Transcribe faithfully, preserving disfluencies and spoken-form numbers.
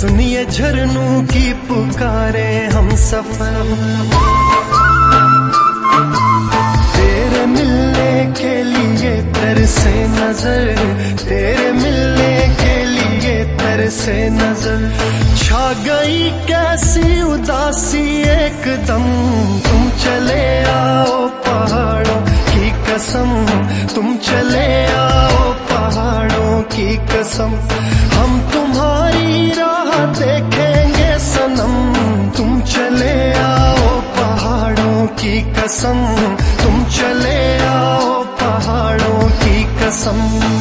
सुनिए झरनों की पुकारे हम सफर, तेरे मिलने के लिए तरसे नजर, तेरे मिलने के लिए तरसे नजर। छा गई कैसी उदासी एकदम, तुम चले आओ पहाड़ों की कसम, तुम चले आओ पहाड़ों की कसम। हम तुम्हारी राह देखेंगे सनम, तुम चले आओ पहाड़ों की कसम, तुम चले आओ पहाड़ों की कसम।